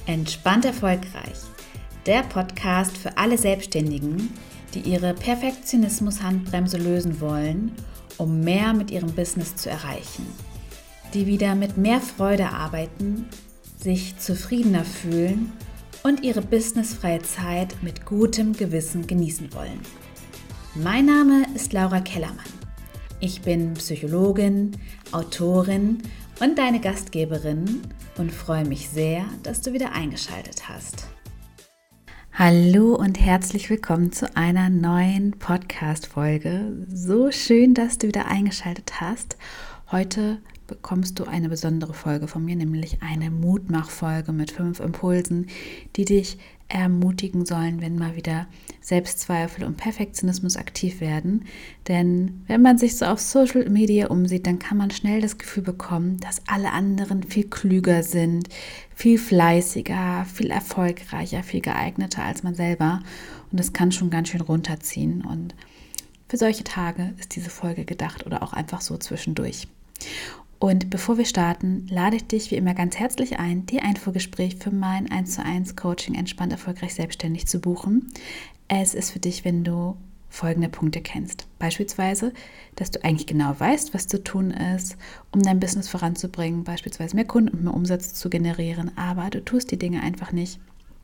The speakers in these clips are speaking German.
Entspannt erfolgreich. Der Podcast für alle Selbstständigen, die ihre Perfektionismus-Handbremse lösen wollen, um mehr mit ihrem Business zu erreichen. Die wieder mit mehr Freude arbeiten, sich zufriedener fühlen und ihre businessfreie Zeit mit gutem Gewissen genießen wollen. Mein Name ist Laura Kellermann. Ich bin Psychologin, Autorin und deine Gastgeberin und freue mich sehr, dass du wieder eingeschaltet hast. Hallo und herzlich willkommen zu einer neuen Podcast-Folge. So schön, dass du wieder eingeschaltet hast. Heute bekommst du eine besondere Folge von mir, nämlich eine Mutmach-Folge mit 5 Impulsen, die dich ermutigen sollen, wenn mal wieder Selbstzweifel und Perfektionismus aktiv werden. Denn wenn man sich so auf Social Media umsieht, dann kann man schnell das Gefühl bekommen, dass alle anderen viel klüger sind, viel fleißiger, viel erfolgreicher, viel geeigneter als man selber. Und das kann schon ganz schön runterziehen. Und für solche Tage ist diese Folge gedacht oder auch einfach so zwischendurch. Und bevor wir starten, lade ich dich wie immer ganz herzlich ein, dir ein Vorgespräch für mein 1:1 Coaching Entspannt Erfolgreich Selbstständig zu buchen. Es ist für dich, wenn du folgende Punkte kennst. Beispielsweise, dass du eigentlich genau weißt, was zu tun ist, um dein Business voranzubringen, beispielsweise mehr Kunden und mehr Umsatz zu generieren, aber du tust die Dinge einfach nicht.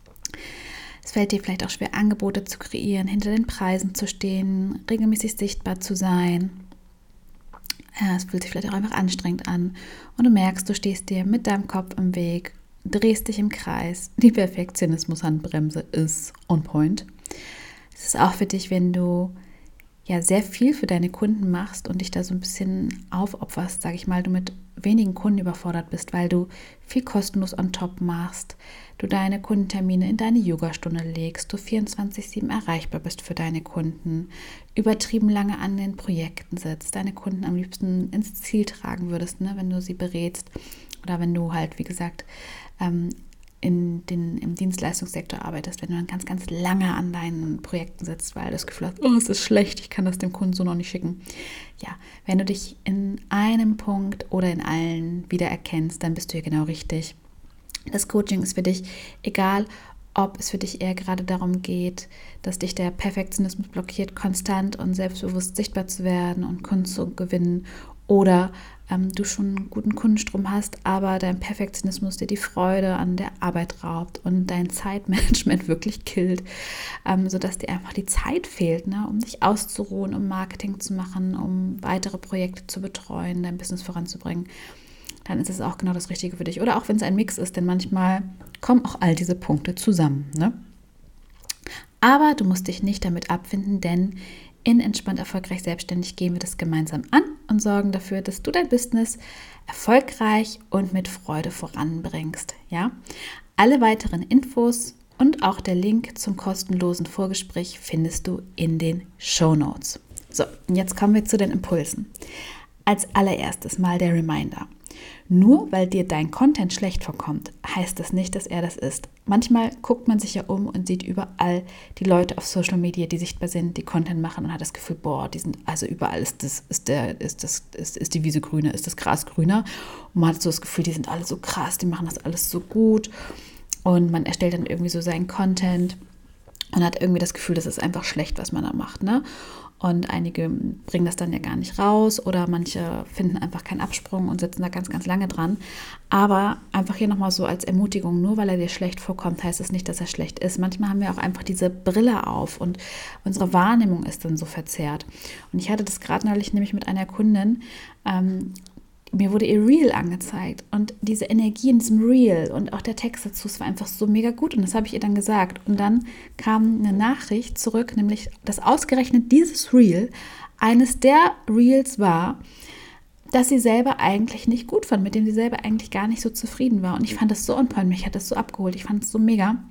Es fällt dir vielleicht auch schwer, Angebote zu kreieren, hinter den Preisen zu stehen, regelmäßig sichtbar zu sein. Es fühlt sich vielleicht auch einfach anstrengend an und du merkst, du stehst dir mit deinem Kopf im Weg, drehst dich im Kreis. Die Perfektionismus-Handbremse ist on point. Es ist auch für dich, wenn du sehr viel für deine Kunden machst und dich da so ein bisschen aufopferst, sage ich mal, du mit wenigen Kunden überfordert bist, weil du viel kostenlos on top machst, du deine Kundentermine in deine Yogastunde legst, du 24/7 erreichbar bist für deine Kunden, übertrieben lange an den Projekten sitzt, deine Kunden am liebsten ins Ziel tragen würdest, wenn du sie berätst oder wenn du halt, wie gesagt, im Dienstleistungssektor arbeitest, wenn du dann ganz, ganz lange an deinen Projekten sitzt, weil du das Gefühl hast, oh, es ist schlecht, ich kann das dem Kunden so noch nicht schicken. Ja, wenn du dich in einem Punkt oder in allen wiedererkennst, dann bist du hier genau richtig. Das Coaching ist für dich egal, ob es für dich eher gerade darum geht, dass dich der Perfektionismus blockiert, konstant und selbstbewusst sichtbar zu werden und Kunden zu gewinnen, oder du schon einen guten Kundenstrom hast, aber dein Perfektionismus dir die Freude an der Arbeit raubt und dein Zeitmanagement wirklich killt, sodass dir einfach die Zeit fehlt, um dich auszuruhen, um Marketing zu machen, um weitere Projekte zu betreuen, dein Business voranzubringen, dann ist es auch genau das Richtige für dich. Oder auch wenn es ein Mix ist, denn manchmal kommen auch all diese Punkte zusammen. Aber du musst dich nicht damit abfinden, denn in Entspannt Erfolgreich Selbstständig gehen wir das gemeinsam an und sorgen dafür, dass du dein Business erfolgreich und mit Freude voranbringst. Ja? Alle weiteren Infos und auch der Link zum kostenlosen Vorgespräch findest du in den Shownotes. So, und jetzt kommen wir zu den Impulsen. Als allererstes mal der Reminder. Nur weil dir dein Content schlecht vorkommt, heißt das nicht, dass er das ist. Manchmal guckt man sich ja um und sieht überall die Leute auf Social Media, die sichtbar sind, die Content machen und hat das Gefühl, die sind, also überall ist die Wiese grüner, ist das Gras grüner. Und man hat so das Gefühl, die sind alle so krass, die machen das alles so gut. Und man erstellt dann irgendwie so seinen Content und hat irgendwie das Gefühl, das ist einfach schlecht, was man da macht, Und einige bringen das dann ja gar nicht raus oder manche finden einfach keinen Absprung und sitzen da ganz, ganz lange dran. Aber einfach hier nochmal so als Ermutigung, nur weil er dir schlecht vorkommt, heißt es nicht, dass er schlecht ist. Manchmal haben wir auch einfach diese Brille auf und unsere Wahrnehmung ist dann so verzerrt. Und ich hatte das gerade neulich nämlich mit einer Kundin, mir wurde ihr Reel angezeigt und diese Energie in diesem Reel und auch der Text dazu, es war einfach so mega gut und das habe ich ihr dann gesagt. Und dann kam eine Nachricht zurück, nämlich, dass ausgerechnet dieses Reel eines der Reels war, das sie selber eigentlich nicht gut fand, mit dem sie selber eigentlich gar nicht so zufrieden war. Und ich fand das so on point, mich hat das so abgeholt, ich fand es so mega.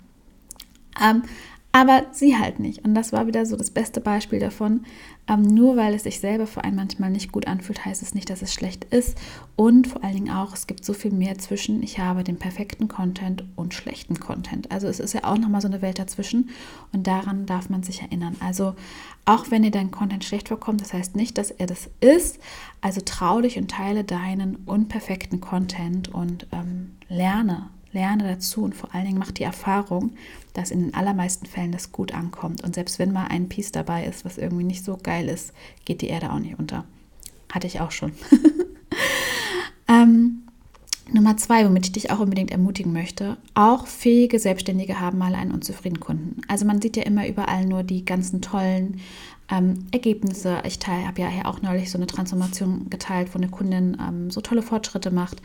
Aber sie halt nicht. Und das war wieder so das beste Beispiel davon. Nur weil es sich selber für einen manchmal nicht gut anfühlt, heißt es nicht, dass es schlecht ist. Und vor allen Dingen auch, es gibt so viel mehr zwischen, ich habe den perfekten Content und schlechten Content. Also es ist ja auch nochmal so eine Welt dazwischen. Und daran darf man sich erinnern. Also auch wenn dir dein Content schlecht vorkommt, das heißt nicht, dass er das ist. Also trau dich und teile deinen unperfekten Content und lerne lerne dazu und vor allen Dingen mach die Erfahrung, dass in den allermeisten Fällen das gut ankommt. Und selbst wenn mal ein Piece dabei ist, was irgendwie nicht so geil ist, geht die Erde auch nicht unter. Hatte ich auch schon. Nummer 2, womit ich dich auch unbedingt ermutigen möchte, auch fähige Selbstständige haben mal einen unzufriedenen Kunden. Also man sieht ja immer überall nur die ganzen tollen Ergebnisse. Ich habe ja auch neulich so eine Transformation geteilt, wo eine Kundin so tolle Fortschritte macht.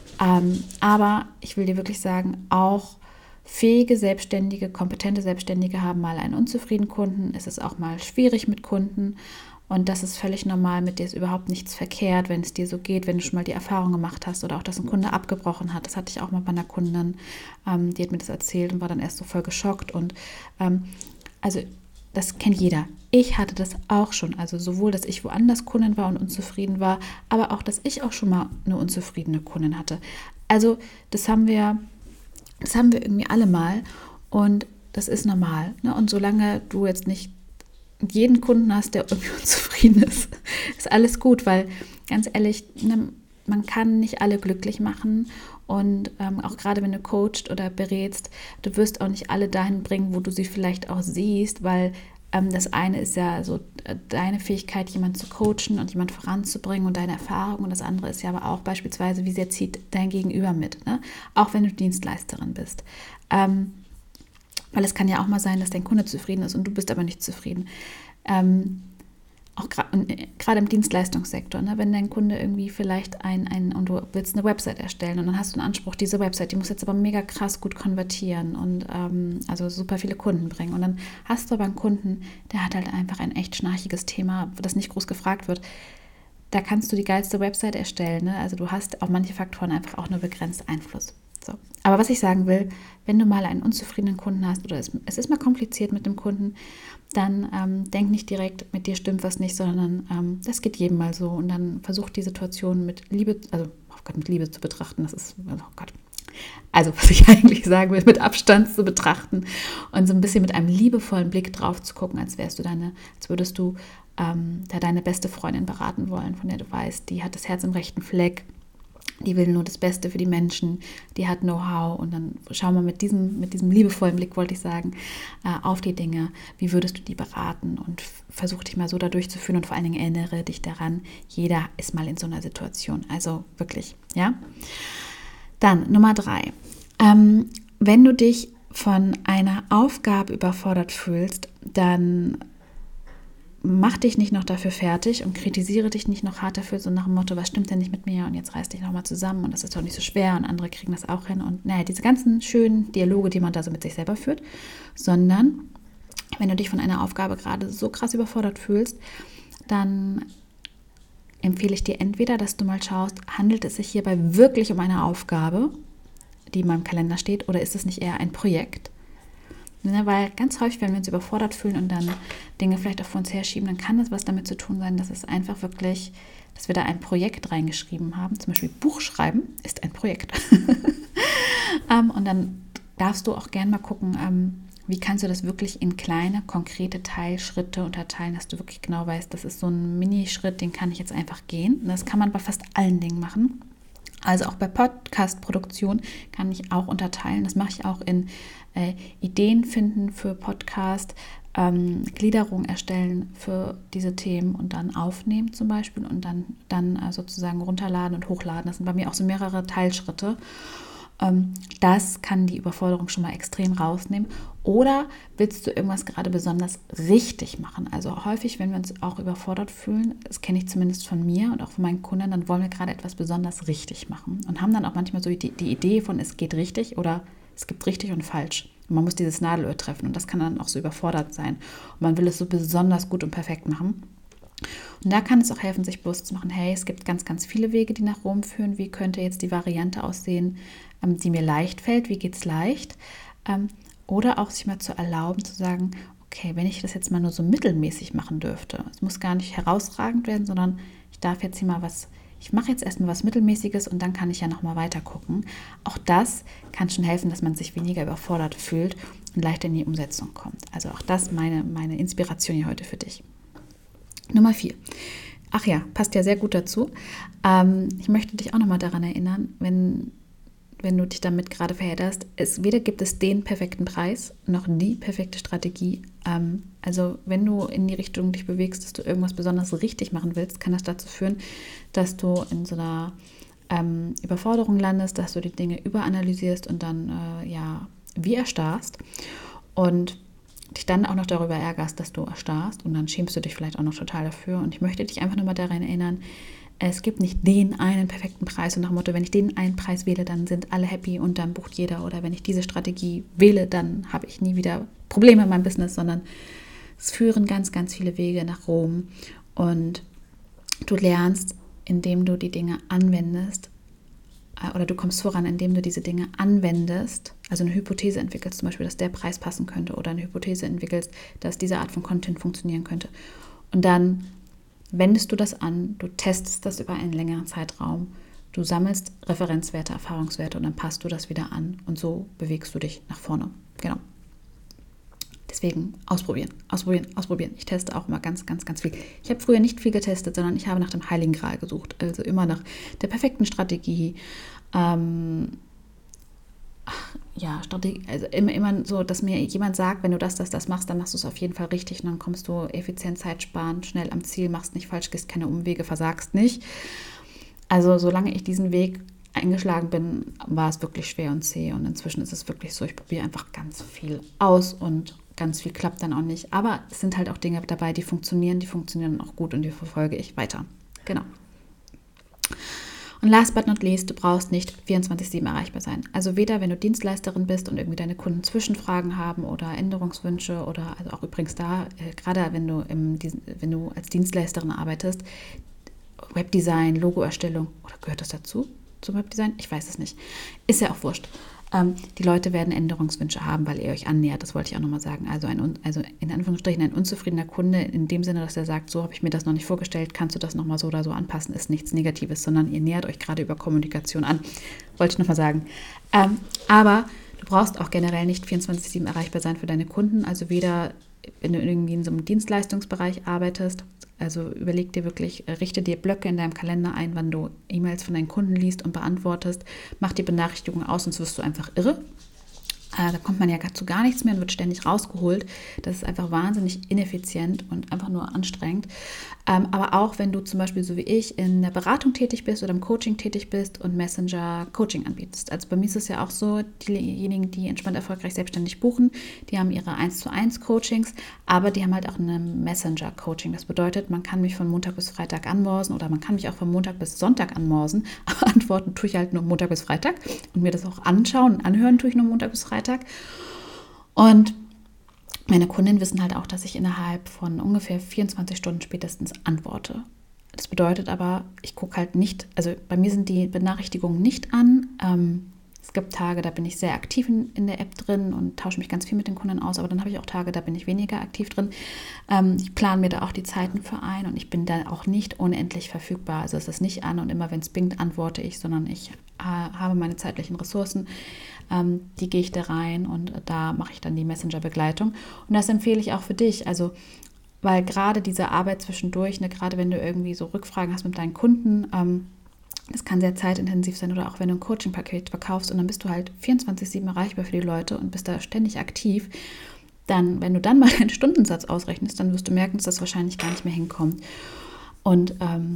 Aber ich will dir wirklich sagen, auch fähige Selbstständige, kompetente Selbstständige haben mal einen unzufriedenen Kunden. Es ist auch mal schwierig mit Kunden. Und das ist völlig normal, mit dir ist überhaupt nichts verkehrt, wenn es dir so geht, wenn du schon mal die Erfahrung gemacht hast oder auch, dass ein Kunde abgebrochen hat. Das hatte ich auch mal bei einer Kundin, die hat mir das erzählt und war dann erst so voll geschockt. Und also das kennt jeder. Ich hatte das auch schon, also sowohl, dass ich woanders Kundin war und unzufrieden war, aber auch, dass ich auch schon mal eine unzufriedene Kundin hatte. Also das haben wir irgendwie alle mal und das ist normal. Ne? Und solange du jetzt nicht jeden Kunden hast, der irgendwie unzufrieden ist, ist alles gut, weil ganz ehrlich, ne, man kann nicht alle glücklich machen und auch gerade wenn du coachst oder berätst, du wirst auch nicht alle dahin bringen, wo du sie vielleicht auch siehst, weil das eine ist ja so deine Fähigkeit, jemanden zu coachen und jemanden voranzubringen und deine Erfahrung und das andere ist ja aber auch beispielsweise, wie sehr zieht dein Gegenüber mit, ne? Auch wenn du Dienstleisterin bist. Weil es kann ja auch mal sein, dass dein Kunde zufrieden ist und du bist aber nicht zufrieden. Auch gerade im Dienstleistungssektor, ne, wenn dein Kunde irgendwie vielleicht und du willst eine Website erstellen und dann hast du einen Anspruch, diese Website, die muss jetzt aber mega krass gut konvertieren und also super viele Kunden bringen. Und dann hast du aber einen Kunden, der hat halt einfach ein echt schnarchiges Thema, das nicht groß gefragt wird. Da kannst du die geilste Website erstellen. Ne? Also du hast auf manche Faktoren einfach auch nur begrenzt Einfluss. So. Aber was ich sagen will, wenn du mal einen unzufriedenen Kunden hast oder es ist mal kompliziert mit dem Kunden, dann denk nicht direkt, mit dir stimmt was nicht, sondern das geht jedem mal so und dann versuch die Situation mit Liebe, mit Liebe zu betrachten. Das ist, also was ich eigentlich sagen will, mit Abstand zu betrachten und so ein bisschen mit einem liebevollen Blick drauf zu gucken, als würdest du da deine beste Freundin beraten wollen, von der du weißt, die hat das Herz im rechten Fleck. Die will nur das Beste für die Menschen, die hat Know-how und dann schau mal mit diesem liebevollen Blick, wollte ich sagen, auf die Dinge, wie würdest du die beraten und versuch dich mal so da durchzuführen und vor allen Dingen erinnere dich daran, jeder ist mal in so einer Situation, also wirklich, ja. Dann Nummer 3, wenn du dich von einer Aufgabe überfordert fühlst, dann mach dich nicht noch dafür fertig und kritisiere dich nicht noch hart dafür, so nach dem Motto, was stimmt denn nicht mit mir und jetzt reiß dich nochmal zusammen und das ist doch nicht so schwer und andere kriegen das auch hin und naja, diese ganzen schönen Dialoge, die man da so mit sich selber führt, sondern wenn du dich von einer Aufgabe gerade so krass überfordert fühlst, dann empfehle ich dir entweder, dass du mal schaust, handelt es sich hierbei wirklich um eine Aufgabe, die in meinem Kalender steht oder ist es nicht eher ein Projekt? Weil ganz häufig, wenn wir uns überfordert fühlen und dann Dinge vielleicht auch vor uns herschieben, dann kann das was damit zu tun sein, dass es einfach wirklich, dass wir da ein Projekt reingeschrieben haben. Zum Beispiel Buch schreiben ist ein Projekt. Und dann darfst du auch gerne mal gucken, wie kannst du das wirklich in kleine, konkrete Teilschritte unterteilen, dass du wirklich genau weißt, das ist so ein Minischritt, den kann ich jetzt einfach gehen. Und das kann man bei fast allen Dingen machen. Also auch bei Podcast-Produktion kann ich auch unterteilen. Das mache ich auch in Ideen finden für Podcast, Gliederung erstellen für diese Themen und dann aufnehmen zum Beispiel und dann sozusagen runterladen und hochladen. Das sind bei mir auch so mehrere Teilschritte. Das kann die Überforderung schon mal extrem rausnehmen. Oder willst du irgendwas gerade besonders richtig machen? Also häufig, wenn wir uns auch überfordert fühlen, das kenne ich zumindest von mir und auch von meinen Kunden, dann wollen wir gerade etwas besonders richtig machen und haben dann auch manchmal so die Idee von, es geht richtig oder es gibt richtig und falsch. Und man muss dieses Nadelöhr treffen und das kann dann auch so überfordert sein. Und man will es so besonders gut und perfekt machen. Und da kann es auch helfen, sich bewusst zu machen, hey, es gibt ganz, ganz viele Wege, die nach Rom führen. Wie könnte jetzt die Variante aussehen, die mir leicht fällt? Wie geht es leicht? Oder auch sich mal zu erlauben, zu sagen, okay, wenn ich das jetzt mal nur so mittelmäßig machen dürfte, es muss gar nicht herausragend werden, sondern ich darf jetzt hier mal ich mache jetzt erstmal was Mittelmäßiges und dann kann ich ja nochmal weiter gucken. Auch das kann schon helfen, dass man sich weniger überfordert fühlt und leichter in die Umsetzung kommt. Also auch das meine Inspiration hier heute für dich. Nummer 4. Ach ja, passt ja sehr gut dazu. Ich möchte dich auch nochmal daran erinnern, wenn wenn du dich damit gerade verhedderst, weder gibt es den perfekten Preis, noch die perfekte Strategie. Also wenn du in die Richtung dich bewegst, dass du irgendwas besonders richtig machen willst, kann das dazu führen, dass du in so einer Überforderung landest, dass du die Dinge überanalysierst und dann wie erstarrst und dich dann auch noch darüber ärgerst, dass du erstarrst und dann schämst du dich vielleicht auch noch total dafür. Und ich möchte dich einfach nur mal daran erinnern, es gibt nicht den einen perfekten Preis und nach dem Motto, wenn ich den einen Preis wähle, dann sind alle happy und dann bucht jeder, oder wenn ich diese Strategie wähle, dann habe ich nie wieder Probleme in meinem Business, sondern es führen ganz, ganz viele Wege nach Rom und du lernst, indem du die Dinge anwendest, oder du kommst voran, indem du diese Dinge anwendest, also eine Hypothese entwickelst, zum Beispiel, dass der Preis passen könnte, oder eine Hypothese entwickelst, dass diese Art von Content funktionieren könnte. Und dann wendest du das an, du testest das über einen längeren Zeitraum, du sammelst Referenzwerte, Erfahrungswerte und dann passt du das wieder an und so bewegst du dich nach vorne. Genau. Deswegen ausprobieren. Ich teste auch immer ganz, ganz, ganz viel. Ich habe früher nicht viel getestet, sondern ich habe nach dem Heiligen Gral gesucht. Also immer nach der perfekten Strategie. Strategie, also immer so, dass mir jemand sagt, wenn du das machst, dann machst du es auf jeden Fall richtig und dann kommst du effizient, zeitsparend, schnell am Ziel, machst nicht falsch, gehst keine Umwege, versagst nicht. Also solange ich diesen Weg eingeschlagen bin, war es wirklich schwer und zäh und inzwischen ist es wirklich so, ich probiere einfach ganz viel aus und ganz viel klappt dann auch nicht, aber es sind halt auch Dinge dabei, die funktionieren auch gut und die verfolge ich weiter. Genau. Und last but not least, du brauchst nicht 24/7 erreichbar sein. Also weder, wenn du Dienstleisterin bist und irgendwie deine Kunden Zwischenfragen haben oder Änderungswünsche oder also auch übrigens da, gerade wenn du als Dienstleisterin arbeitest, Webdesign, Logoerstellung, oder gehört das dazu zum Webdesign? Ich weiß es nicht. Ist ja auch wurscht. Die Leute werden Änderungswünsche haben, weil ihr euch annähert. Das wollte ich auch nochmal sagen. Also in Anführungsstrichen ein unzufriedener Kunde in dem Sinne, dass er sagt, so habe ich mir das noch nicht vorgestellt, kannst du das nochmal so oder so anpassen, ist nichts Negatives, sondern ihr nähert euch gerade über Kommunikation an. Wollte ich nochmal sagen. Aber du brauchst auch generell nicht 24/7 erreichbar sein für deine Kunden. Also weder, wenn du irgendwie in so einem Dienstleistungsbereich arbeitest, also überleg dir wirklich, richte dir Blöcke in deinem Kalender ein, wann du E-Mails von deinen Kunden liest und beantwortest. Mach die Benachrichtigungen aus, sonst wirst du einfach irre. Da kommt man ja zu gar nichts mehr und wird ständig rausgeholt. Das ist einfach wahnsinnig ineffizient und einfach nur anstrengend. Aber auch wenn du zum Beispiel so wie ich in der Beratung tätig bist oder im Coaching tätig bist und Messenger-Coaching anbietest. Also bei mir ist es ja auch so, diejenigen, die entspannt erfolgreich selbstständig buchen, die haben ihre 1:1 Coachings, aber die haben halt auch ein Messenger-Coaching. Das bedeutet, man kann mich von Montag bis Freitag anmorsen oder man kann mich auch von Montag bis Sonntag anmorsen. Aber antworten tue ich halt nur Montag bis Freitag und mir das auch anschauen und anhören tue ich nur Montag bis Freitag. Und meine Kundinnen wissen halt auch, dass ich innerhalb von ungefähr 24 Stunden spätestens antworte. Das bedeutet aber, ich gucke halt nicht, also bei mir sind die Benachrichtigungen nicht an. Es gibt Tage, da bin ich sehr aktiv in der App drin und tausche mich ganz viel mit den Kunden aus, aber dann habe ich auch Tage, da bin ich weniger aktiv drin. Ich plane mir da auch die Zeiten für ein und ich bin da auch nicht unendlich verfügbar. Also es ist nicht an und immer wenn es bingt, antworte ich, sondern ich habe meine zeitlichen Ressourcen, die gehe ich da rein und da mache ich dann die Messenger-Begleitung. Und das empfehle ich auch für dich, also weil gerade diese Arbeit zwischendurch, gerade wenn du irgendwie so Rückfragen hast mit deinen Kunden, das kann sehr zeitintensiv sein oder auch wenn du ein Coaching-Paket verkaufst und dann bist du halt 24/7 erreichbar für die Leute und bist da ständig aktiv, dann, wenn du dann mal deinen Stundensatz ausrechnest, dann wirst du merken, dass das wahrscheinlich gar nicht mehr hinkommt. Und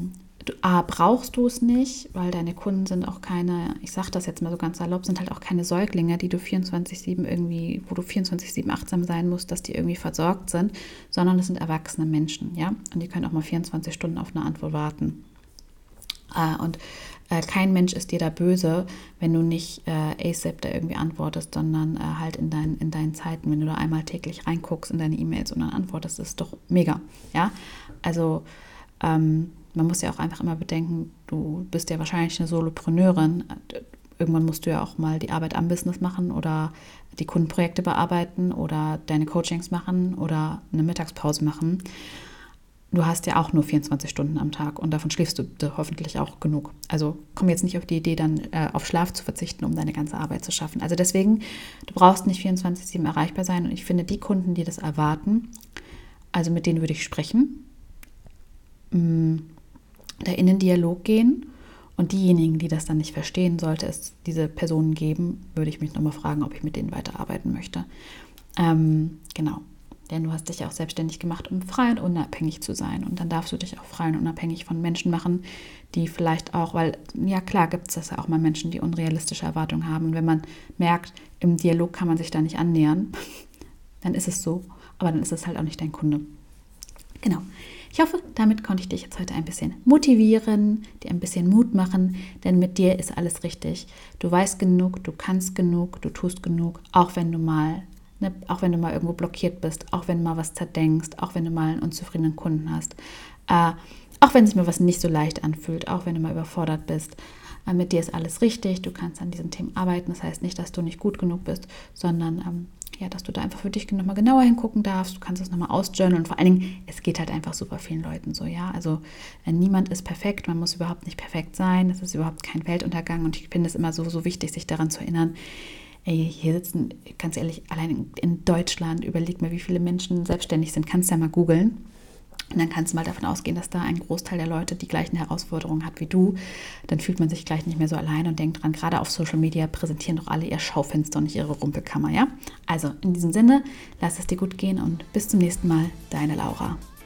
brauchst du es nicht, weil deine Kunden sind auch keine, ich sage das jetzt mal so ganz salopp, sind halt auch keine Säuglinge, die du 24/7 irgendwie, wo du 24/7 achtsam sein musst, dass die irgendwie versorgt sind, sondern das sind erwachsene Menschen, ja, und die können auch mal 24 Stunden auf eine Antwort warten. Und kein Mensch ist dir da böse, wenn du nicht ASAP da irgendwie antwortest, sondern halt in deinen Zeiten, wenn du da einmal täglich reinguckst in deine E-Mails und dann antwortest, ist doch mega, ja, also man muss ja auch einfach immer bedenken, du bist ja wahrscheinlich eine Solopreneurin. Irgendwann musst du ja auch mal die Arbeit am Business machen oder die Kundenprojekte bearbeiten oder deine Coachings machen oder eine Mittagspause machen. Du hast ja auch nur 24 Stunden am Tag und davon schläfst du hoffentlich auch genug. Also komm jetzt nicht auf die Idee, dann auf Schlaf zu verzichten, um deine ganze Arbeit zu schaffen. Also deswegen, du brauchst nicht 24/7 erreichbar sein und ich finde, die Kunden, die das erwarten, also mit denen würde ich sprechen, da in den Dialog gehen Und diejenigen, die das dann nicht verstehen, sollte es diese Personen geben, würde ich mich nochmal fragen, ob ich mit denen weiterarbeiten möchte. Genau. Denn du hast dich ja auch selbstständig gemacht, um frei und unabhängig zu sein. Und dann darfst du dich auch frei und unabhängig von Menschen machen, die vielleicht auch, weil, ja klar, gibt es das ja auch mal Menschen, die unrealistische Erwartungen haben. Und wenn man merkt, im Dialog kann man sich da nicht annähern, dann ist es so. Aber dann ist es halt auch nicht dein Kunde. Genau. Ich hoffe, damit konnte ich dich jetzt heute ein bisschen motivieren, dir ein bisschen Mut machen, denn mit dir ist alles richtig. Du weißt genug, du kannst genug, du tust genug, auch wenn du mal irgendwo blockiert bist, auch wenn du mal was zerdenkst, auch wenn du mal einen unzufriedenen Kunden hast, auch wenn sich mal was nicht so leicht anfühlt, auch wenn du mal überfordert bist. Mit dir ist alles richtig, du kannst an diesen Themen arbeiten. Das heißt nicht, dass du nicht gut genug bist, sondern dass du da einfach für dich nochmal genauer hingucken darfst. Du kannst es nochmal ausjournalen und vor allen Dingen, es geht halt einfach super vielen Leuten so, ja. Also niemand ist perfekt, man muss überhaupt nicht perfekt sein, das ist überhaupt kein Weltuntergang und ich finde es immer so wichtig, sich daran zu erinnern, hier sitzen, ganz ehrlich, allein in Deutschland, überleg mal, wie viele Menschen selbstständig sind, kannst du ja mal googeln. Und dann kannst du mal davon ausgehen, dass da ein Großteil der Leute die gleichen Herausforderungen hat wie du. Dann fühlt man sich gleich nicht mehr so allein und denkt dran, gerade auf Social Media präsentieren doch alle ihr Schaufenster und nicht ihre Rumpelkammer, ja? Also in diesem Sinne, lass es dir gut gehen und bis zum nächsten Mal, deine Laura.